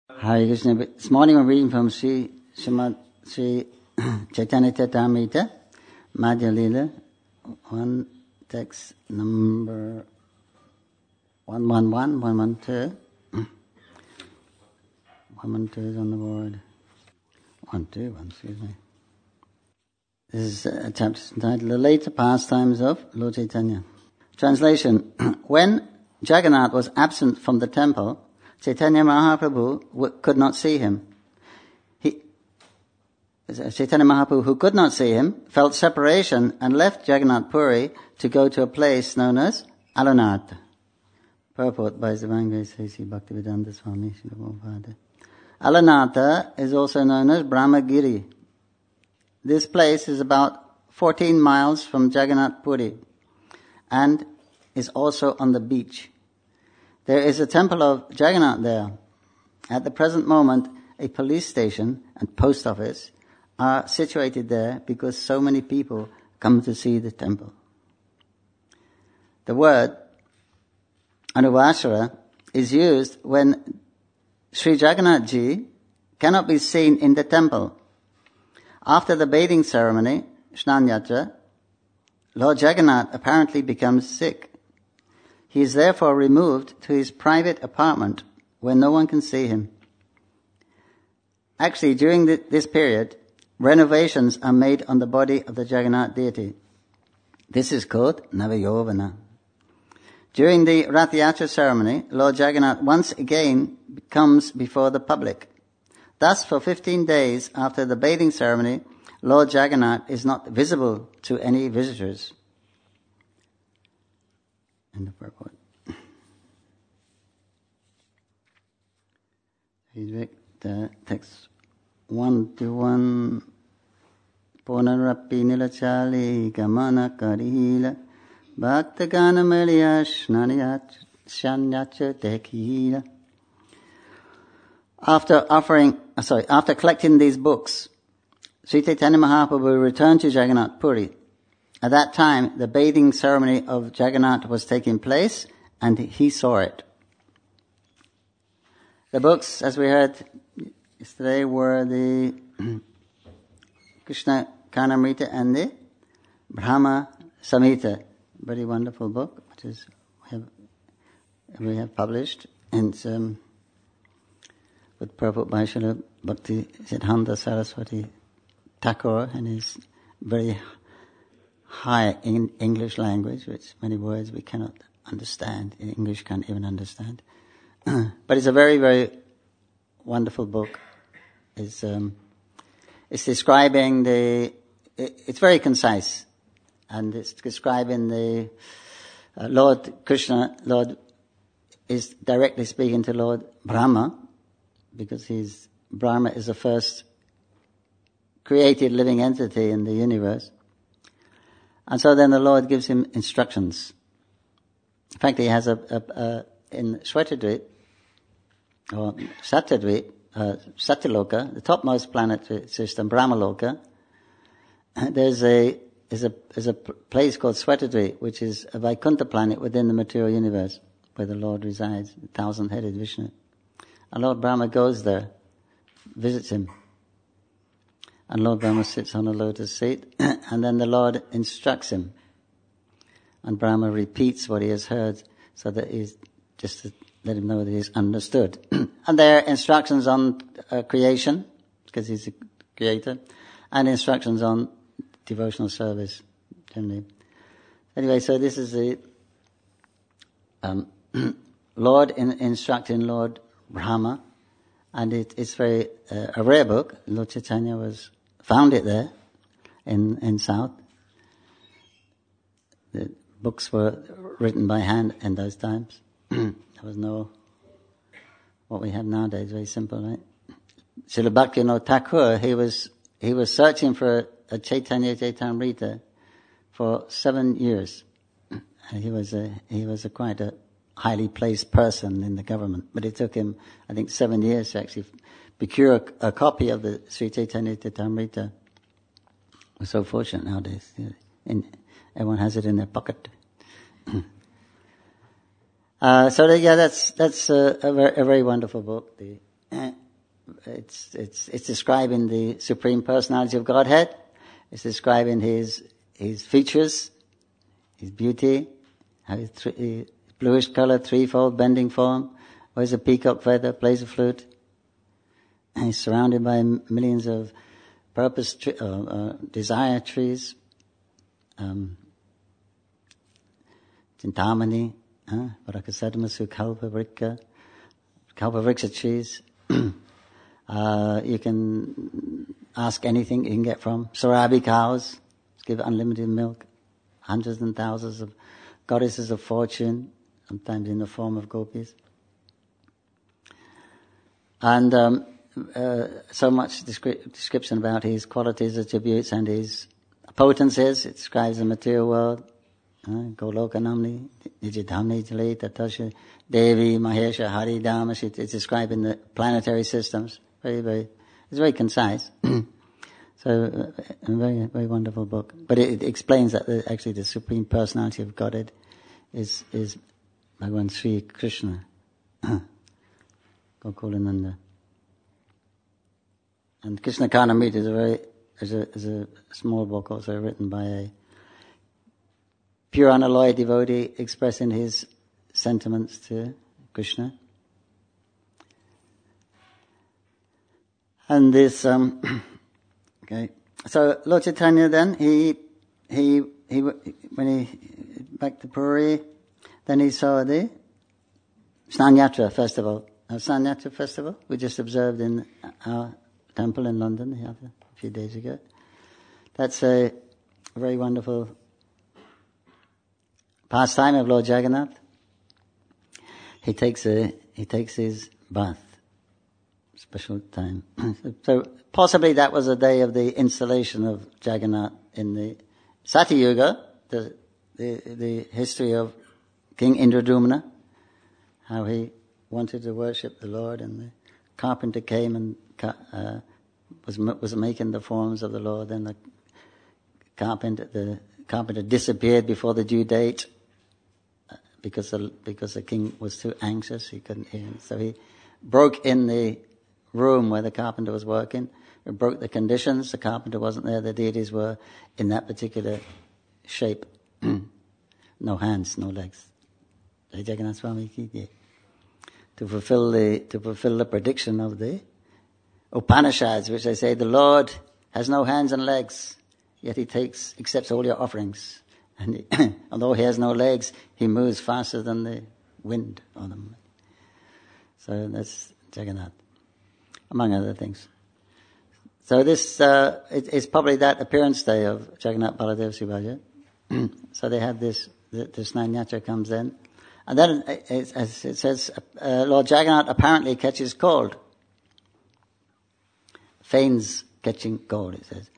Hare Krishna. This morning we're reading from Sri Chaitanya Charitamrita, Madhya Lila, one text number 111, 112. 112 is on the board. 121, excuse me. This is a chapter entitled The Later Pastimes of Lord Chaitanya. Translation. When Jagannath was absent from the temple, Chaitanya Mahaprabhu could not see him. Chaitanya Mahaprabhu, who could not see him, felt separation and left Jagannath Puri to go to a place known as Alanatha. Purport by His Divine Grace A.C. Bhaktivedanta Swami Srila Prabhupada. Alanatha is also known as Brahmagiri. This place is about 14 miles from Jagannath Puri and is also on the beach. There is a temple of Jagannath there. At the present moment, a police station and post office are situated there because so many people come to see the temple. The word Anuvasara is used when Sri Jagannath Ji cannot be seen in the temple. After the bathing ceremony, Snan Yatra, Lord Jagannath apparently becomes sick. He is therefore removed to his private apartment where no one can see him. Actually, during this period, renovations are made on the body of the Jagannath deity. This is called Navayovana. During the Rath Yatra ceremony, Lord Jagannath once again comes before the public. Thus, for 15 days after the bathing ceremony, Lord Jagannath is not visible to any visitors. In the purport. Text 1-1. Ponarapi nilachali gamana karila bhaktagana meliyash naniyach shanyacha tekila. After collecting these books, Sri Chaitanya Mahaprabhu returned to Jagannath Puri. At that time, the bathing ceremony of Jagannath was taking place, and he saw it. The books, as we heard yesterday, were the Krishna Karnamrita and the Brahma Samhita. Very wonderful book, which we have published, and with purport by Srila Bhakti Siddhanta Saraswati Thakur in his very high in English language, which many words we cannot understand. In English can't even understand. But it's a very, very wonderful book. It's describing it's very concise, and it's describing the Lord Krishna. Lord is directly speaking to Lord Brahma, because Brahma is the first created living entity in the universe. And so then the Lord gives him instructions. In fact, he has in Shwetadvip, or Satyadvip, Satyaloka, the topmost planet system, Brahmaloka, there's a place called Shwetadvip, which is a Vaikuntha planet within the material universe, where the Lord resides, the thousand-headed Vishnu. And Lord Brahma goes there, visits him. And Lord Brahma sits on a lotus seat, and then the Lord instructs him. And Brahma repeats what he has heard, so that he's just to let him know that he's understood. And there are instructions on creation, because he's a creator, and instructions on devotional service, generally. Anyway, so this is the Lord instructing Lord Brahma, and it's very a rare book. Lord Chaitanya found it there in South. The books were written by hand in those times. There was no what we have nowadays. Very simple, right? Srila Bhaktivinoda Thakur, he was searching for a Chaitanya Charitamrita for 7 years. He was quite a highly placed person in the government, but it took him, I think, 7 years to actually procure a copy of the Sri Chaitanya Charitamrita. We're so fortunate nowadays. Everyone has it in their pocket. That's a very wonderful book, the it's describing the Supreme Personality of Godhead. It's describing his features, his beauty, how his bluish color, threefold bending form, wears a peacock feather, plays a flute. And he's surrounded by millions of desire trees, Chintamani, Varakasadamasu, Kalpavriksha trees. You can ask anything you can get from. Sarabi cows, give unlimited milk. Hundreds and thousands of goddesses of fortune, sometimes in the form of gopis. And so much description about his qualities, attributes, and his potencies. It describes the material world. Goloka Namni, Nijidhamni Jali, Tatasha, Devi, Mahesha, Hari, Dharma. It's describing the planetary systems. It's very concise. So, a very, very wonderful book. But it explains that actually the Supreme Personality of Godhead is Bhagavan Sri Krishna, Gokulananda. And Krishna Karnamrita is a small book also written by a pure unalloyed devotee expressing his sentiments to Krishna. And this, okay. So Lord Chaitanya then, he when he back to Puri, then he saw the Snanyatra festival. Our Snanyatra festival we just observed in our temple in London a few days ago. That's a very wonderful pastime of Lord Jagannath. He takes his bath, special time. So possibly that was the day of the installation of Jagannath in the Satyuga, the history of King Indradumna, how he wanted to worship the Lord, and the carpenter came and was making the forms of the Lord. Then the carpenter disappeared before the due date because the king was too anxious. He couldn't hear him. So he broke in the room where the carpenter was working. He broke the conditions. The carpenter wasn't there. The deities were in that particular shape. No hands, no legs. Jai Jagannath Swami ki jai. To fulfill the prediction of the Upanishads, which they say the Lord has no hands and legs, yet he accepts all your offerings. And although he has no legs, he moves faster than the wind on them. So that's Jagannath, among other things. So this it's probably that appearance day of Jagannath Baladev Subhadra. So they have this Snanyatra comes in. And then, as it says, Lord Jagannath apparently catches cold. Feigns catching cold, it says.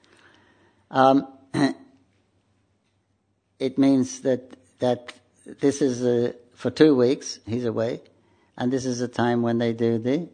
It means that this is for 2 weeks, he's away, and this is the time when they do the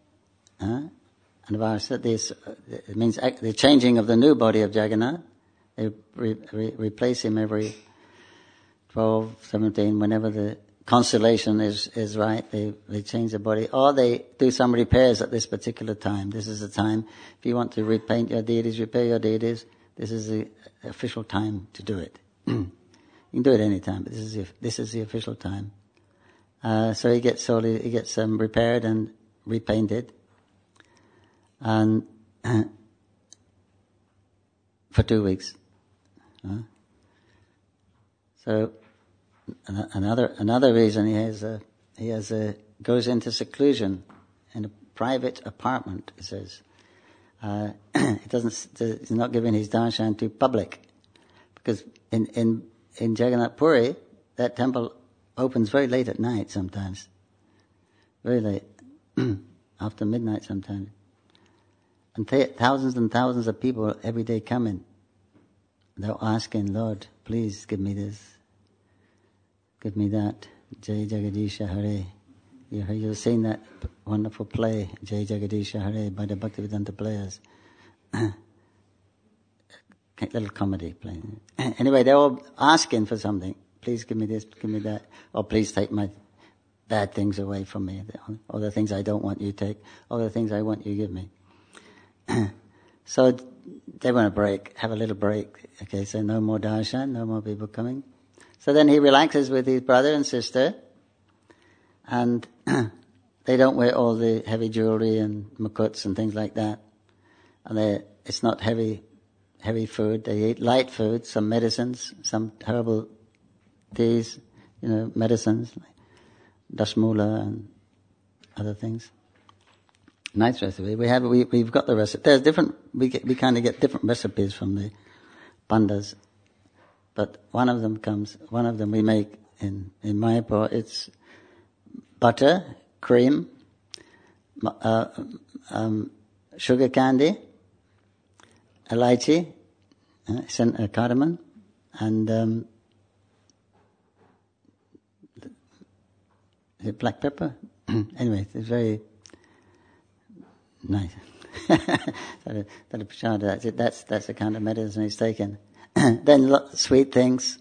Anvarsa. It means the changing of the new body of Jagannath. They replace him every 12, 17, whenever the constellation is right, they change the body, or they do some repairs at this particular time. This is the time, if you want to repaint your deities, repair your deities, this is the official time to do it. You can do it any time, but this is the official time. So he gets repaired and repainted, and for 2 weeks. So another reason he goes into seclusion in a private apartment. It says he's not giving his darshan to public, because in Jagannath Puri that temple opens very late at night sometimes, very late, after midnight sometimes, and thousands and thousands of people every day come in. They're asking, Lord, please give me this. Give me that. Jai Jagadisha Hare. You've seen that wonderful play, Jai Jagadisha Hare, by the Bhaktivedanta players. Little comedy play. Anyway, they're all asking for something. Please give me this, give me that. Or please take my bad things away from me, all the things I don't want you take, all the things I want you give me. So they want a break, have a little break. Okay, so no more darshan, no more people coming. So then he relaxes with his brother and sister, and they don't wear all the heavy jewelry and mukuts and things like that. And it's not heavy food. They eat light food, some medicines, some herbal teas, medicines, like dashmula and other things. Nice recipe. We've got the recipe. There's different. We kind of get different recipes from the pandas, but one of them we make in Mayapur. It's butter, cream, sugar candy, elaichi, cardamom, and is it black pepper? Anyway, it's very nice. That's the kind of medicine he's taken. Then sweet things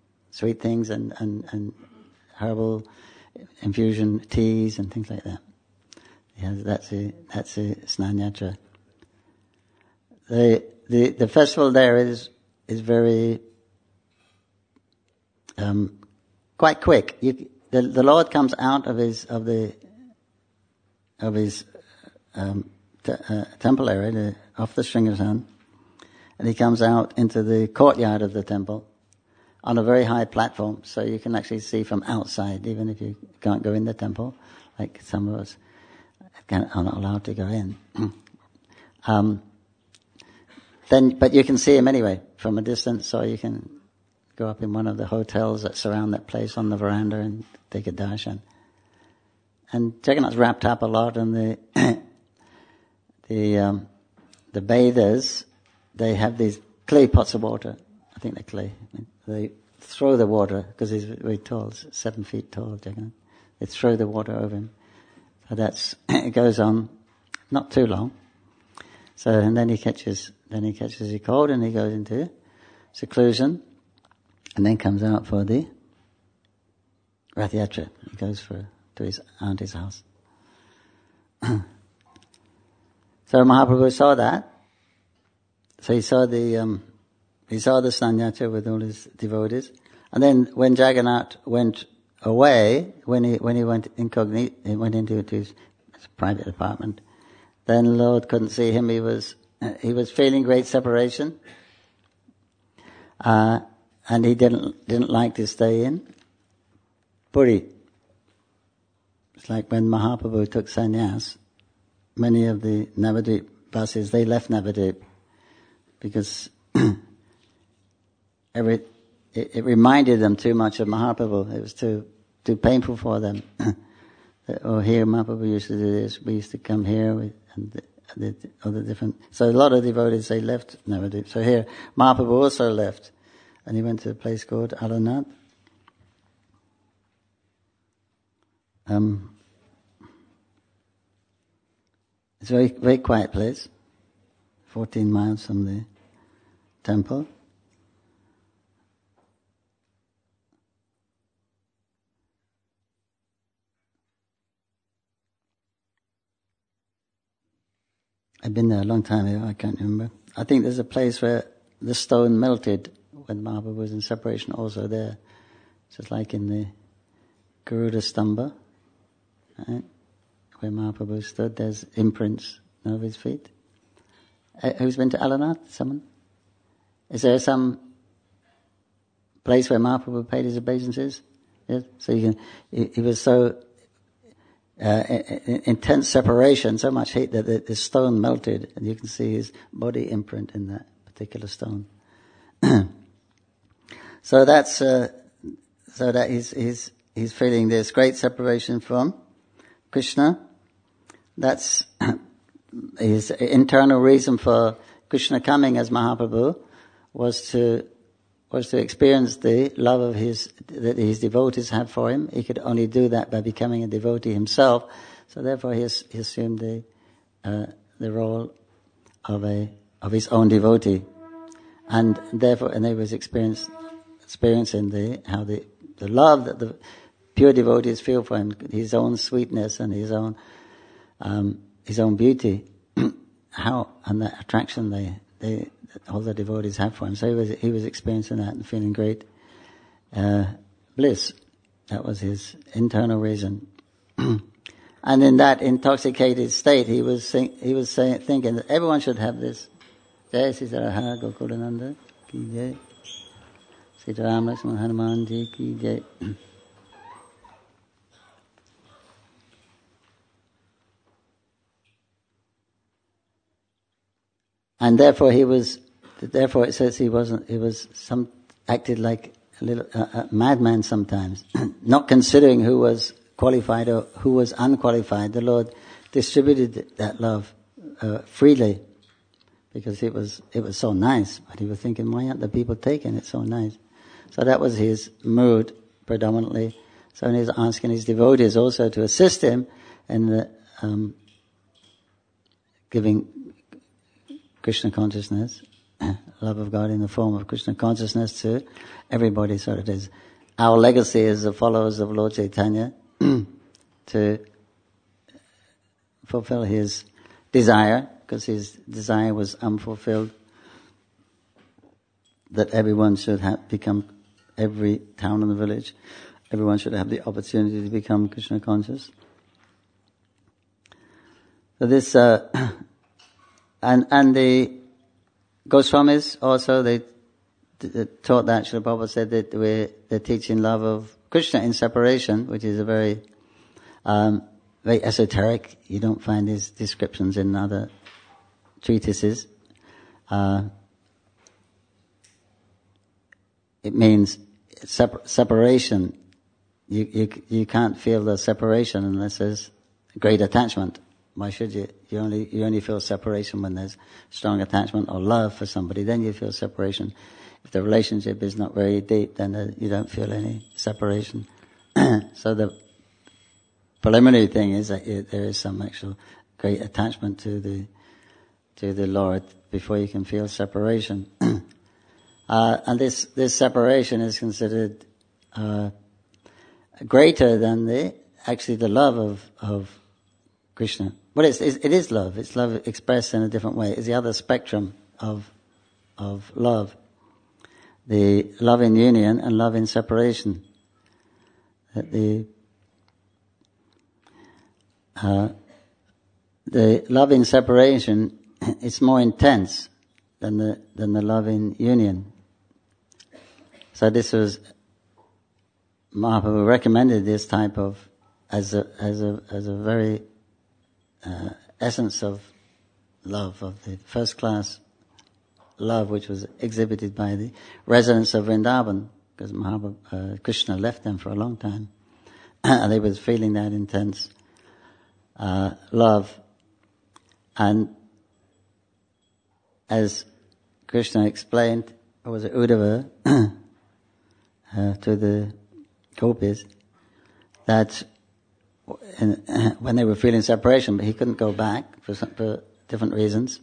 and herbal infusion teas and things like that. Yeah, that's a Snanyatra. The festival there is very quite quick. The Lord comes out of his temple area, off the Sringasan, and he comes out into the courtyard of the temple on a very high platform, so you can actually see from outside, even if you can't go in the temple, like some of us are not allowed to go in. But you can see him anyway from a distance, or you can go up in one of the hotels that surround that place on the veranda and take a darshan. And Jagannath's wrapped up a lot, and the bathers, they have these clay pots of water. I think they're clay. They throw the water, because he's very tall, 7 feet tall, Jagannath. They throw the water over him. So it goes on not too long. So, and then he catches a cold, and he goes into seclusion, and then comes out for the Rath Yatra. He goes to his auntie's house. So Mahaprabhu saw that. So he saw the Snanyatra with all his devotees. And then when Jagannath went away, when he went incognito, he went into his private apartment, then the Lord couldn't see him. He was feeling great separation. And he didn't like to stay in Puri. It's like when Mahaprabhu took sannyas, many of the Navadvip Vasis, they left Navadvip because it reminded them too much of Mahaprabhu. It was too painful for them. Here Mahaprabhu used to do this, we used to come here, and the other different... So a lot of devotees, they left Navadvip. So here, Mahaprabhu also left, and he went to a place called Alanat. It's a very, very quiet place, 14 miles from the temple. I've been there a long time ago, I can't remember. I think there's a place where the stone melted when Mahaprabhu was in separation also there. Just like in the Garuda Stamba, right? Where Mahaprabhu stood, there's imprints of his feet. Who's been to Alanat? Someone? Is there some place where Mahaprabhu paid his obeisances? Yes? So he was so intense separation, so much heat that the stone melted, and you can see his body imprint in that particular stone. So that he's feeling this great separation from Krishna. That's his internal reason for Krishna coming as Mahaprabhu was to experience the love that his devotees have for him. He could only do that by becoming a devotee himself. So therefore he assumed the role of his own devotee. And therefore, he was experiencing the love that pure devotees feel for him, his own sweetness and his own beauty, how and the attraction all the devotees have for him. So he was experiencing that and feeling great bliss. That was his internal reason. And in that intoxicated state, he was thinking that everyone should have this. Jai Sitaraha Gokulananda ki jai. Sitaram Lakshman Hanuman ji ki jai. And therefore it says he acted like a little madman sometimes, not considering who was qualified or who was unqualified. The Lord distributed that love freely because it was so nice. But he was thinking, why aren't the people taking it so nice? So that was his mood predominantly. So he was asking his devotees also to assist him in giving Krishna consciousness, love of God in the form of Krishna consciousness to everybody. So it is our legacy as the followers of Lord Chaitanya to fulfill his desire, because his desire was unfulfilled, that everyone should become, every town and village, everyone should have the opportunity to become Krishna conscious. So this, and the Goswamis also, they taught that. Srila Prabhupada said that they're teaching love of Krishna in separation, which is a very esoteric. You don't find these descriptions in other treatises. It means separation. You can't feel the separation unless there's great attachment. Why should you? You only feel separation when there's strong attachment or love for somebody. Then you feel separation. If the relationship is not very deep, then you don't feel any separation. So the preliminary thing is that there is some actual great attachment to the Lord before you can feel separation. And this separation is considered greater than the love of Krishna. But it is love. It's love expressed in a different way. It's the other spectrum of love. The love in union and love in separation. The love in separation, it's more intense than the love in union. So this was, Mahaprabhu recommended this type of as a very essence of love, of the first class love, which was exhibited by the residents of Vrindavan, because Krishna left them for a long time, and they was feeling that intense love. And as Krishna explained, or was it Uddhava, to the gopis, that when they were feeling separation, but he couldn't go back for different reasons.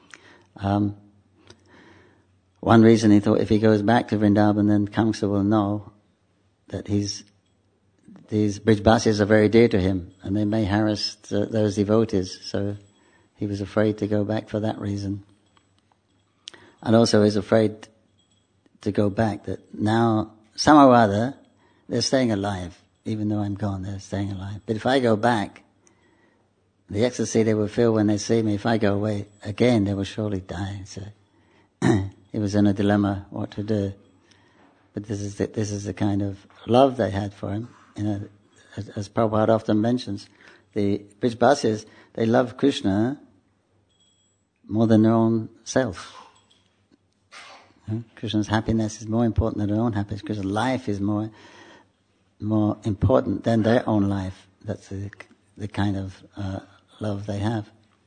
One reason he thought if he goes back to Vrindavan, then Kamsa will know that these Brijbasis are very dear to him, and they may harass those devotees. So he was afraid to go back for that reason. And also he's afraid to go back, that now, somehow or other, they're staying alive. Even though I'm gone, they're staying alive. But if I go back, the ecstasy they will feel when they see me, if I go away again, they will surely die. So he was in a dilemma what to do. But this is the kind of love they had for him. As Prabhupada often mentions, the Brijbasis, they love Krishna more than their own self. Krishna's happiness is more important than their own happiness. Krishna's life is more important than their own life. That's the kind of love they have.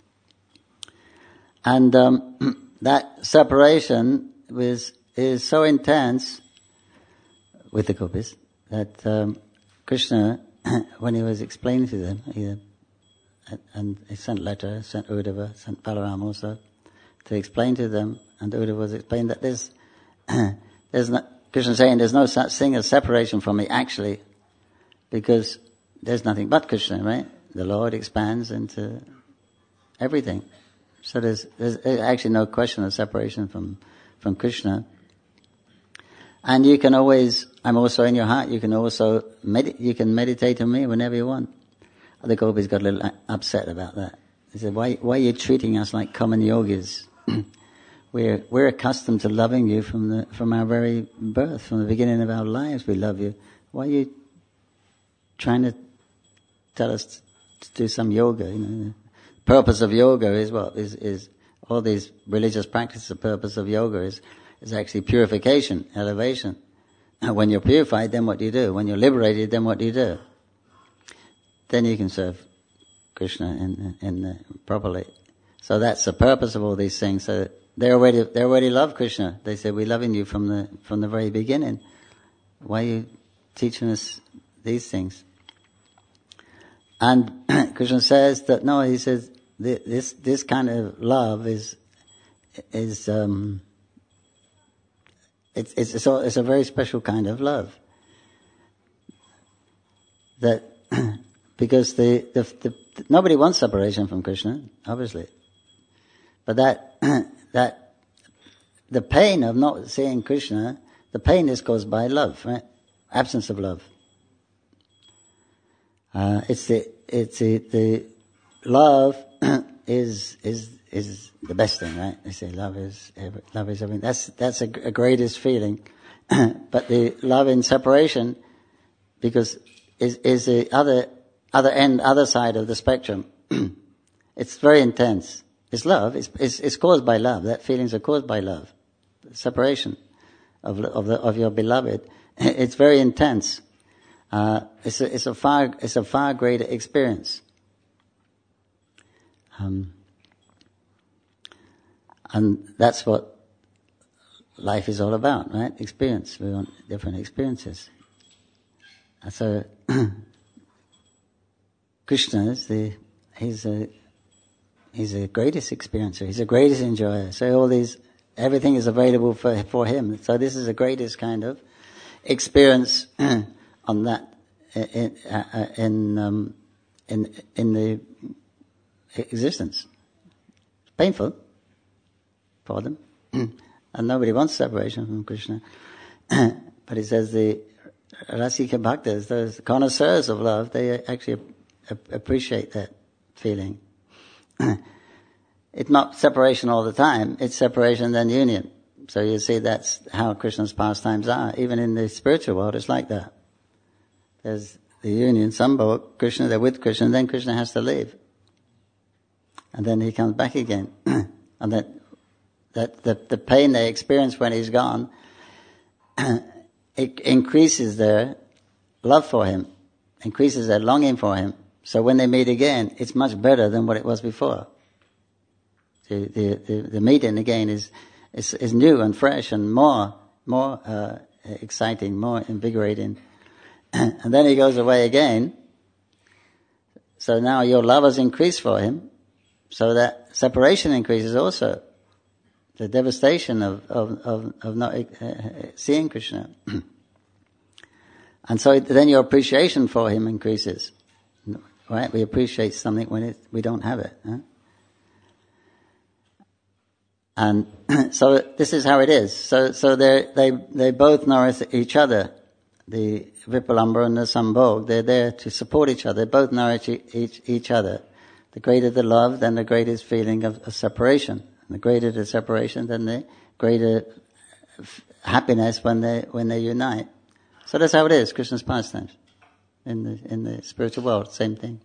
And that separation is so intense with the gopis that Krishna, when he was explaining to them, and he sent letters, sent Uddhava, sent Balaram also, to explain to them, and Uddhava was explaining that there's not, Krishna saying there's no such thing as separation from me actually, because there's nothing but Krishna, right? The Lord expands into everything. So there's actually no question of separation from Krishna. And you can always, I'm also in your heart, you can also meditate on me whenever you want. The gopis got a little upset about that. They said, why are you treating us like common yogis? We're accustomed to loving you from our very birth, from the beginning of our lives we love you. Why are you trying to tell us to do some yoga? The purpose of yoga is what? Is all these religious practices, the purpose of yoga is actually purification, elevation. And when you're purified, then what do you do? When you're liberated, then what do you do? Then you can serve Krishna properly. So that's the purpose of all these things. So they already love Krishna. They say, we're loving you from the very beginning. Why are you teaching us these things? And Krishna says that no, he says this kind of love is it's a very special kind of love. That because nobody wants separation from Krishna, obviously, but that the pain of not seeing Krishna, the pain is caused by love, right? Absence of love. It's the love is the best thing, right? They say love is everything. That's a greatest feeling, but the love in separation, because is the other side of the spectrum. It's very intense. It's love. It's caused by love. That feelings are caused by love. The separation of your beloved. It's very intense. It's a far greater experience. And that's what life is all about, right? Experience. We want different experiences. So Krishna he's the greatest experiencer. He's the greatest enjoyer. So everything is available for him. So this is the greatest kind of experience on that in the existence. It's painful for them, and nobody wants separation from Krishna. But he says the Rasika Bhaktas, those connoisseurs of love, they actually appreciate that feeling. It's not separation all the time, it's separation then union. So you see that's how Krishna's pastimes are. Even in the spiritual world, it's like that. There's the union, Sambhog, Krishna, they're with Krishna, and then Krishna has to leave. And then he comes back again. And the pain they experience when he's gone, it increases their love for him, increases their longing for him. So when they meet again, it's much better than what it was before. The meeting again is new and fresh and more exciting, more invigorating. And then he goes away again. So now your love has increased for him. So that separation increases also. The devastation of not seeing Krishna. And so then your appreciation for him increases. Right? We appreciate something when we don't have it. Huh? And so this is how it is. So they both nourish each other. The Vipulambara and the Sambhog, they're there to support each other. They both nourish each other. The greater the love, then the greatest feeling of separation. And the greater the separation, then the greater happiness when they unite. So that's how it is, Krishna's pastimes. In the spiritual world, same thing.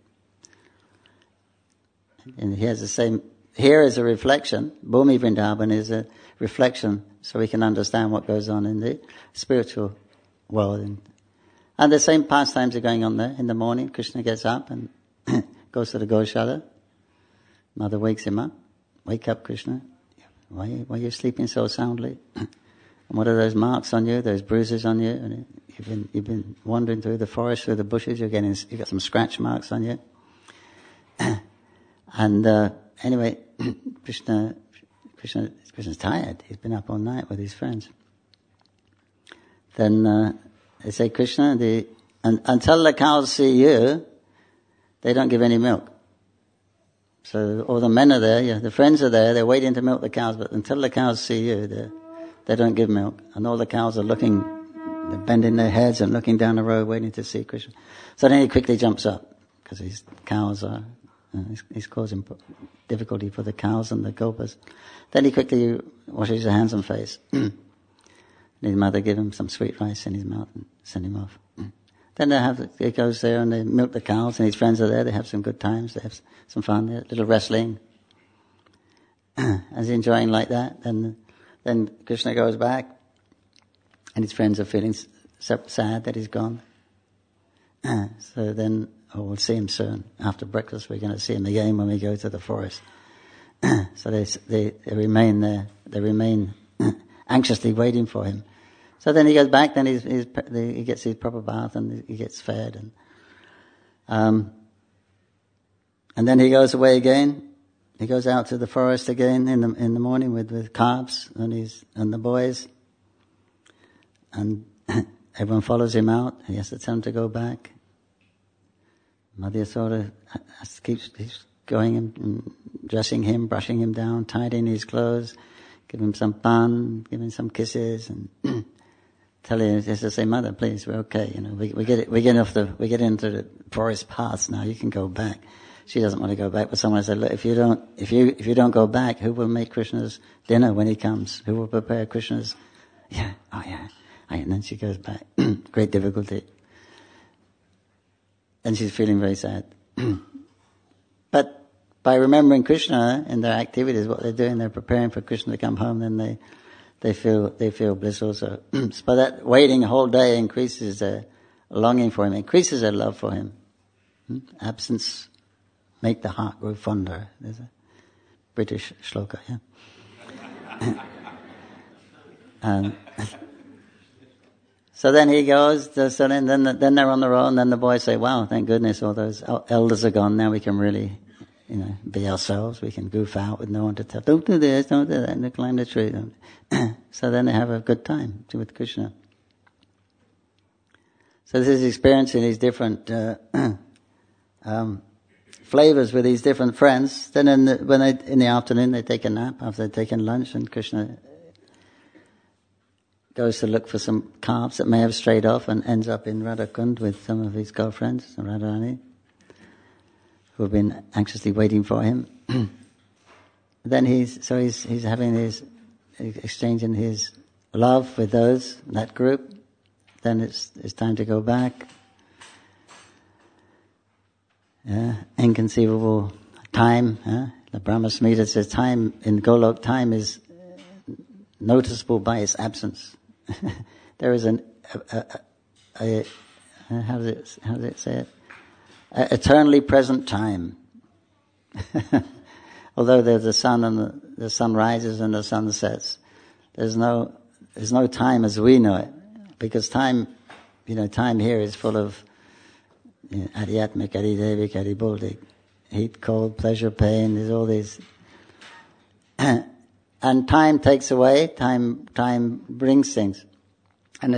And here's the same. Here is a reflection. Bhumi Vrindavan is a reflection, so we can understand what goes on in the spiritual world. And the same pastimes are going on there. In the morning, Krishna gets up and goes to the Goshala. Mother wakes him up. Wake up, Krishna. Why are you sleeping so soundly? And what are those marks on you? Those bruises on you? And you've been wandering through the forest, through the bushes. You've got some scratch marks on you. And anyway, Krishna's tired. He's been up all night with his friends. Then they say, Krishna, And until the cows see you, they don't give any milk. So all the men are there, the friends are there, they're waiting to milk the cows, but until the cows see you, they don't give milk. And all the cows are looking, they're bending their heads and looking down the road waiting to see Krishna. So then he quickly jumps up, because his cows are, he's causing difficulty for the cows and the gopas. Then he quickly washes his hands and face. And his mother gives him some sweet rice in his mouth and send him off. Then he goes there and they milk the cows and his friends are there, they have some good times, they have some fun there, a little wrestling. As he's enjoying like that, then Krishna goes back and his friends are feeling sad that he's gone. So then, we'll see him soon. After breakfast we're going to see him again when we go to the forest. So they remain there, they remain anxiously waiting for him. So then he goes back, then he gets his proper bath and he gets fed. And then he goes away again. He goes out to the forest again in the morning with calves and the boys. And everyone follows him out. He has to tell them to go back. Mother Yasoda keeps going and dressing him, brushing him down, tidying his clothes, give him some pan, give him some kisses, and tell him, just to say, Mother, please, we're okay. We get into the forest paths now. You can go back. She doesn't want to go back, but someone said, look, if you don't go back, who will make Krishna's dinner when he comes? Who will prepare Krishna's? Yeah, oh yeah. And then she goes back. Great difficulty. And she's feeling very sad. But by remembering Krishna in their activities, what they're doing, they're preparing for Krishna to come home, then they feel bliss also. But that waiting a whole day increases their longing for him, increases their love for him. Absence make the heart grow fonder. There's a British shloka, yeah. And so then he goes, so then they're on their own, then the boys say, wow, thank goodness all those elders are gone, now we can really, be ourselves, we can goof out with no one to tell, don't do this, don't do that, and climb the tree. So then they have a good time with Krishna. So this is experiencing these different flavors with these different friends. Then in the afternoon they take a nap after they've taken lunch, and Krishna goes to look for some calves that may have strayed off and ends up in Radhakund with some of his girlfriends, Radharani, who have been anxiously waiting for him. Then he's exchanging his love with that group. Then it's time to go back. Inconceivable time. The Brahma Samhita says time in Golok, time is noticeable by its absence. There is how does it say it? Eternally present time. Although there's the sun and the sun rises and the sun sets, there's no time as we know it, because time here is full of adhyatmik, adhidevik, adhibodhik, heat, cold, pleasure, pain. There's all these, and time takes away. Time brings things, and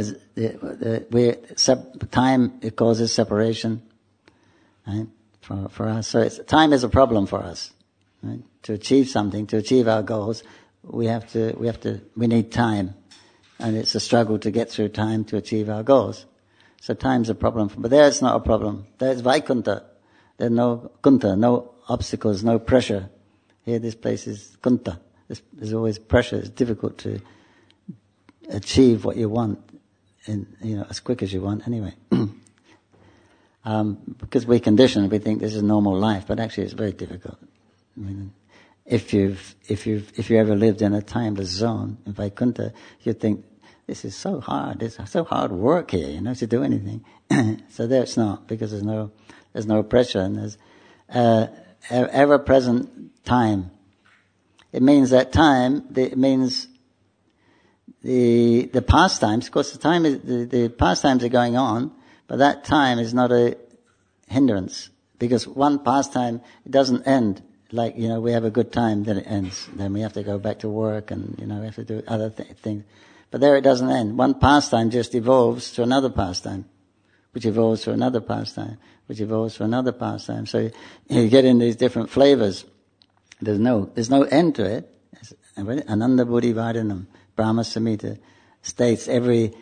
time it causes separation. Right? For us, so time is a problem for us. Right? To achieve something, to achieve our goals, we need time, and it's a struggle to get through time to achieve our goals. So time's a problem, but there it's not a problem. There's Vaikuntha. There's no kunta, no obstacles, no pressure. Here, this place is kunta. There's always pressure. It's difficult to achieve what you want, as quick as you want. Anyway. Because we're conditioned, we think this is normal life, but actually it's very difficult. I mean, if you ever lived in a timeless zone in Vaikuntha, you'd think this is so hard. It's so hard work here, to do anything. So there it's not, because there's no pressure, and there's ever-present time. It means that time. It means the pastimes. Of course, the pastimes are going on. But that time is not a hindrance, because one pastime, it doesn't end. Like, we have a good time, then it ends. Then we have to go back to work and, we have to do other things. But there it doesn't end. One pastime just evolves to another pastime. which evolves to another pastime, which evolves to another pastime. So you get in these different flavors. There's no end to it. Ananda Buddhi Vardhanam, Brahma Samhita states every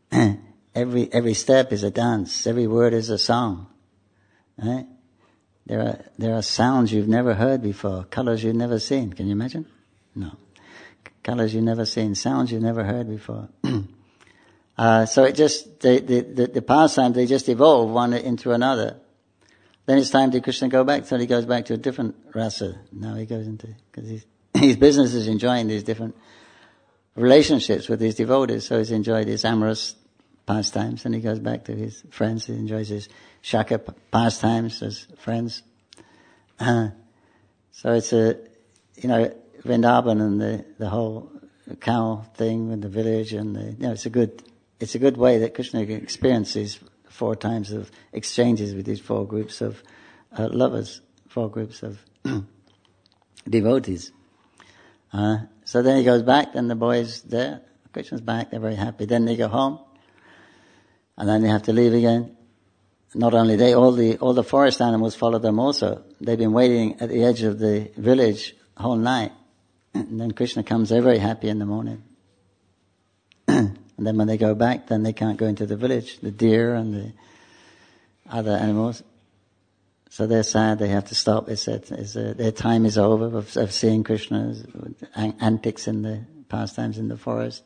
step is a dance, every word is a song. Right? There are sounds you've never heard before, colors you've never seen. Can you imagine? No. Colors you've never seen, sounds you've never heard before. So it just, the pastimes, they just evolve one into another. Then it's time to Krishna go back, so he goes back to a different rasa. Now he goes into, because his business is enjoying these different relationships with his devotees, so he's enjoyed his amorous pastimes, and he goes back to his friends, he enjoys his shaka pastimes as friends. So it's Vrindavan and the whole cow thing with the village and it's a good way that Krishna can experience these 4 times of exchanges with these 4 groups of lovers, 4 groups of devotees. So then he goes back, and the boys there, Krishna's back, they're very happy. Then they go home, and then they have to leave again. Not only they, all the forest animals follow them also. They've been waiting at the edge of the village whole night. And then Krishna comes, they're very happy in the morning. And then when they go back, then they can't go into the village, the deer and the other animals. So they're sad, they have to stop. They said their time is over of seeing Krishna's antics in the pastimes in the forest.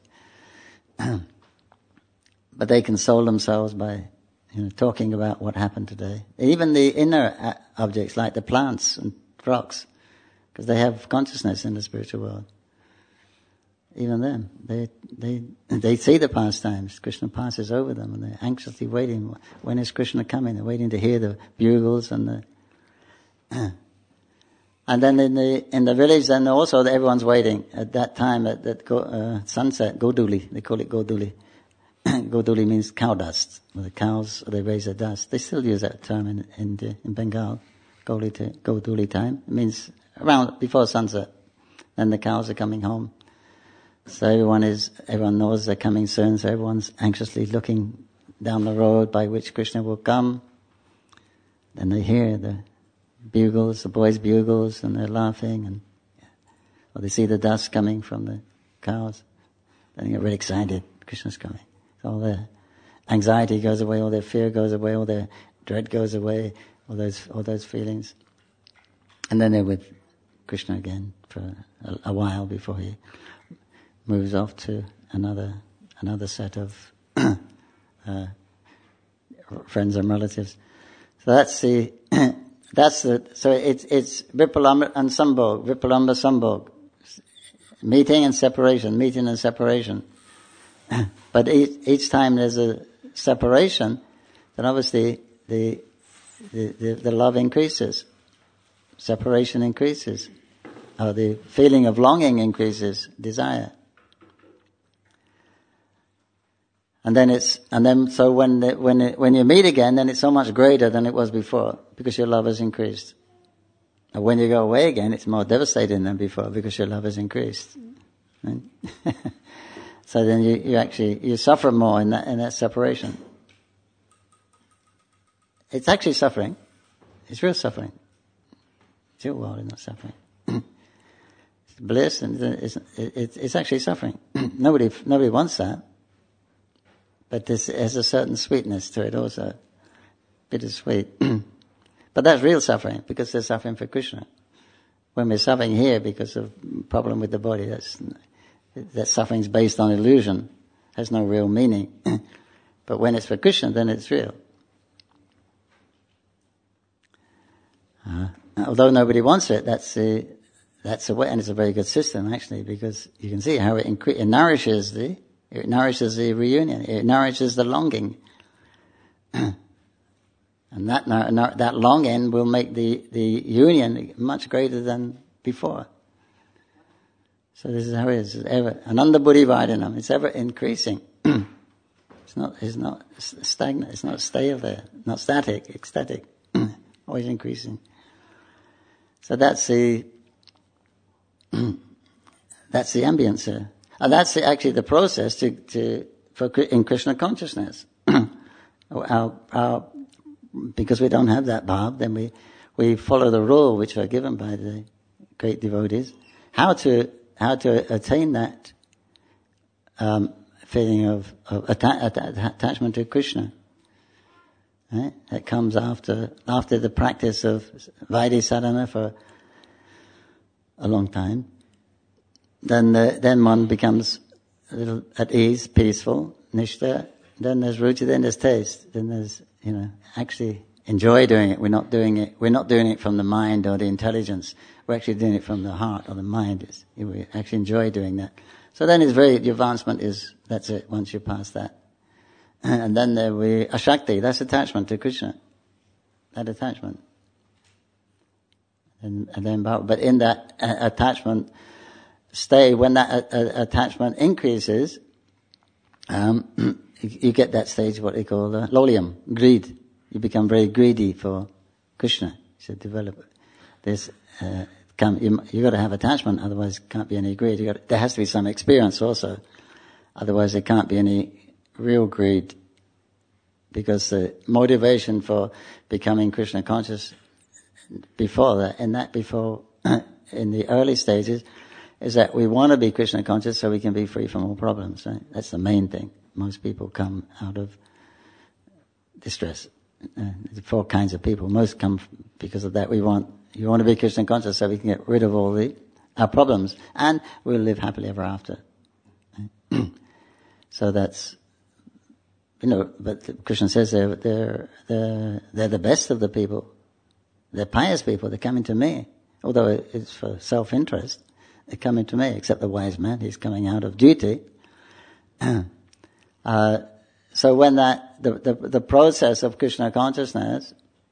But they console themselves by talking about what happened today. Even the inner objects, like the plants and rocks, because they have consciousness in the spiritual world. Even them, they see the pastimes. Krishna passes over them, and they're anxiously waiting. When is Krishna coming? They're waiting to hear the bugles and the. And then in the village, then also everyone's waiting at that time at sunset. Goduli, they call it Goduli. Goduli means cow dust. The cows, they raise the dust. They still use that term in Bengal. Goduli time. It means around before sunset. Then the cows are coming home. So everyone knows they're coming soon, so everyone's anxiously looking down the road by which Krishna will come. Then they hear the bugles, the boys' bugles, and they're laughing, or they see the dust coming from the cows. Then they get really excited, Krishna's coming. So all their anxiety goes away, all their fear goes away, all their dread goes away, all those feelings. And then they're with Krishna again for a while before he moves off to another set of friends and relatives. So so it's Vipalamba and Sambhog, Vipalamba Sambhog, meeting and separation. But each time there's a separation, then obviously the love increases, separation increases, or the feeling of longing increases, desire. So when you meet again, then it's so much greater than it was before, because your love has increased. And when you go away again, it's more devastating than before, because your love has increased. Right? So then you suffer more in that separation. It's actually suffering. It's real suffering. It's real world, it's not suffering. It's bliss, and it's actually suffering. Nobody wants that. But this has a certain sweetness to it also. Bittersweet. But that's real suffering, because they're suffering for Krishna. When we're suffering here because of problem with the body, that suffering is based on illusion, has no real meaning. But when it's for Krishna, then it's real. Although nobody wants it, that's a way, and it's a very good system actually, because you can see how it nourishes the reunion. It nourishes the longing. And that longing will make the union much greater than before. So this is how it is. It's ever Ananda Buddhi Vardhanam. It's ever increasing. It's not stagnant. It's not stale there. Not static. Ecstatic. Always increasing. So that's the ambience here. And that's actually the process in Krishna consciousness. Because we don't have that bhav, then we follow the rule which are given by the great devotees. How to attain that feeling of attachment to Krishna. Right? That comes after the practice of Vaidhi sadhana for a long time. Then one becomes a little at ease, peaceful, nishta. Then there's ruchi, then there's taste. Then there's, actually enjoy doing it. We're not doing it from the mind or the intelligence. We're actually doing it from the heart or the mind. We actually enjoy doing that. So then the advancement is, that's it, once you pass that. And then there ashakti, that's attachment to Krishna. That attachment. And then, but in that attachment stay, when that attachment increases, you get that stage, what they call lolium, greed. You become very greedy for Krishna. You should develop this. You got to have attachment, otherwise there can't be any greed. There has to be some experience also, otherwise there can't be any real greed. Because the motivation for becoming Krishna conscious before that, in the early stages, is that we want to be Krishna conscious so we can be free from all problems. Right? That's the main thing. Most people come out of distress. There's 4 kinds of people. Most come because of that. You want to be Krishna conscious so we can get rid of all our problems, and we'll live happily ever after. Right? So that's, but Krishna says they're the best of the people. They're pious people. They're coming to me, although it's for self-interest. They're coming to me, except the wise man. He's coming out of duty. So when the process of Krishna consciousness,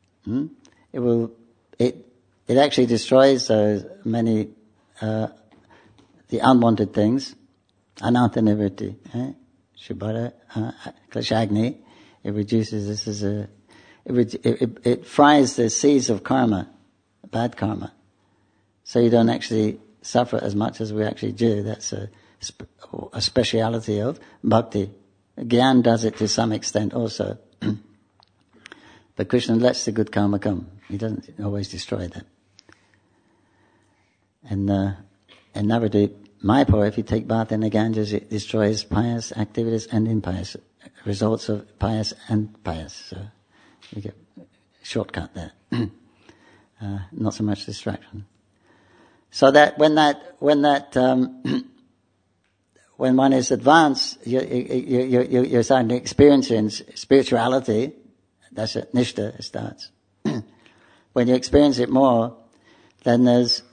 it actually destroys those many the unwanted things, ananta nivritti, shubhara, klashagni. It reduces it fries the seeds of karma, bad karma, so you don't actually suffer as much as we actually do. That's a speciality of bhakti. Gyan does it to some extent also. But Krishna lets the good karma come. He doesn't always destroy that. And Navadip, Mayapur, if you take bath in the Ganges, it destroys pious activities and impious results of pious and pious. So you get a shortcut there. Not so much distraction. So that when one is advanced, you're starting to experience in spirituality. That's it. Nishta starts. When you experience it more, then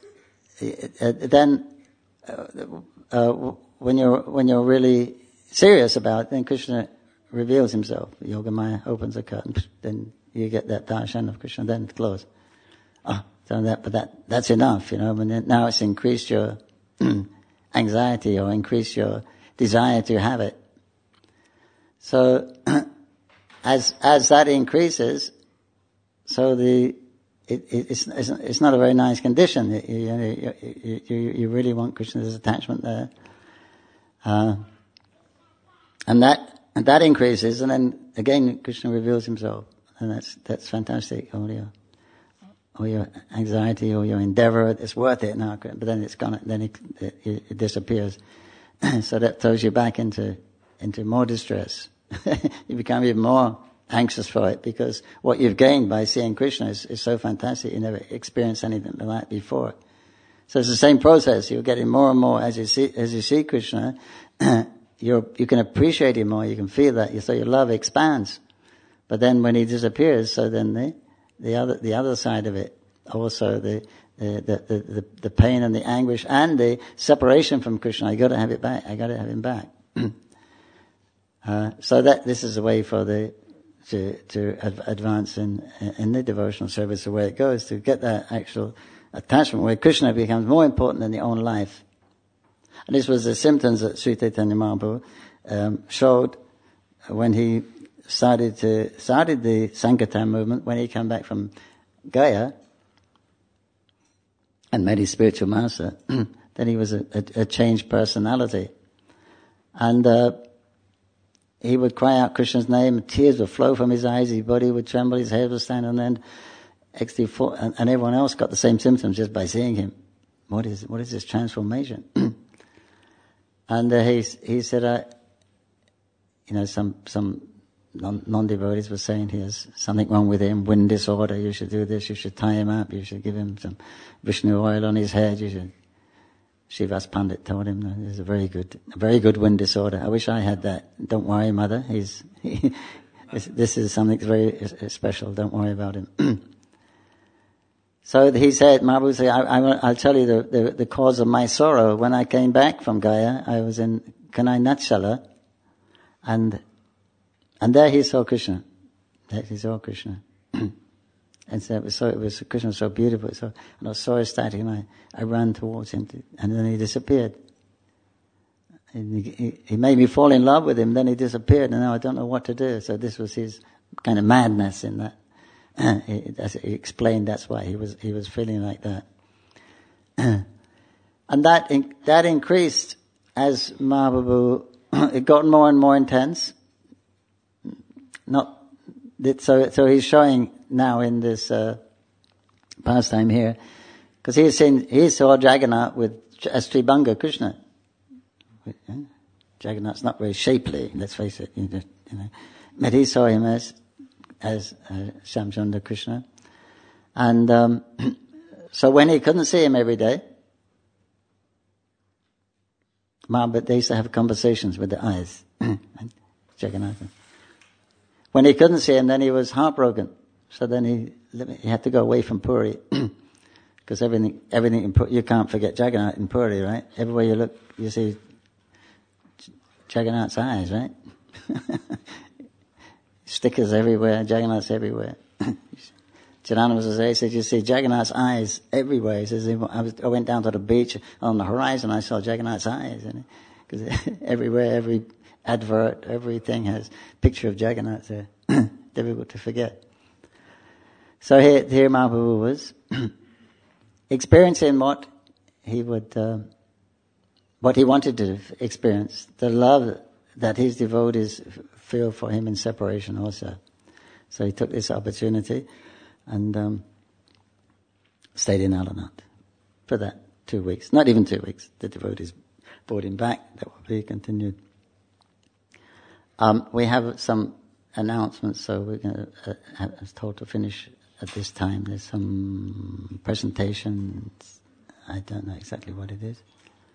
when you're really serious about it, then Krishna reveals himself. Yogamaya opens a curtain, then you get that darshan of Krishna. Then it's closed. That's enough, But now it's increased your anxiety or increase your desire to have it. So, as that increases, so it's not a very nice condition. You really want Krishna's attachment there, and that increases, and then again Krishna reveals himself, and that's fantastic. All your anxiety or your endeavor, it's worth it now, but then it's gone, then it disappears. So that throws you back into more distress. You become even more anxious for it, because what you've gained by seeing Krishna is so fantastic. You never experienced anything like that before. So it's the same process. You're getting more and more as you see Krishna. You can appreciate him more. You can feel that. So your love expands. But then when he disappears, so then the other side of it, also the pain and the anguish and the separation from Krishna. I got to have it back. I got to have him back. So that this is a way for to advance in the devotional service. The way it goes to get that actual attachment where Krishna becomes more important than your own life. And this was the symptoms that Sri Chaitanya Mahaprabhu showed when he started the Sankirtan movement, when he came back from Gaya and met his spiritual master. Then he was a changed personality. And he would cry out Krishna's name, tears would flow from his eyes, his body would tremble, his head would stand on end. And everyone else got the same symptoms just by seeing him. What is this transformation? And he said, some non-devotees were saying he has something wrong with him, wind disorder, you should do this, you should tie him up, you should give him some Vishnu oil on his head, Shivas Pandit told him that there's a very good wind disorder. I wish I had that. Don't worry, mother, this is something very special, don't worry about him. So he said, Mahaprabhu said, I'll tell you the cause of my sorrow. When I came back from Gaya, I was in Kanai Natshala, and there he saw Krishna. There he saw Krishna. And so Krishna was so beautiful. And I saw him static, and I ran towards him, and then he disappeared. And he made me fall in love with him, then he disappeared, and now I don't know what to do. So this was his kind of madness in that. As he explained, that's why he was feeling like that. And that increased as Mahaprabhu, it got more and more intense. So he's showing now in this pastime here, because he saw Jagannath as Tribhanga Krishna. Jagannath's not very shapely, let's face it, but he saw him as Shyamchandra Krishna. And so when he couldn't see him every day, but they used to have conversations with the eyes. Jagannatha. When he couldn't see him, then he was heartbroken. So then he had to go away from Puri. Because everything in Puri, you can't forget Jagannath in Puri, right? Everywhere you look, you see Jagannath's eyes, right? Stickers everywhere, Jagannath's everywhere. Chidananda said, you see Jagannath's eyes everywhere. He says, I went down to the beach, on the horizon I saw Jagannath's eyes. Because everywhere, every advert, everything has a picture of Jagannath there. Difficult to forget. So here Mahaprabhu was experiencing what he wanted to experience, the love that his devotees feel for him in separation also. So he took this opportunity and stayed in Alanath for that 2 weeks. Not even 2 weeks. The devotees brought him back. That will be continued. We have some announcements, so we're going to, as told to finish at this time. There's some presentations. I don't know exactly what it is.